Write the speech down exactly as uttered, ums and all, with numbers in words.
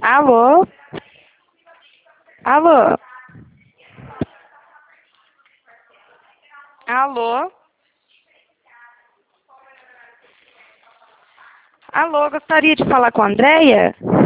Alô? Alô? Alô? Alô, gostaria de falar com a Andréia?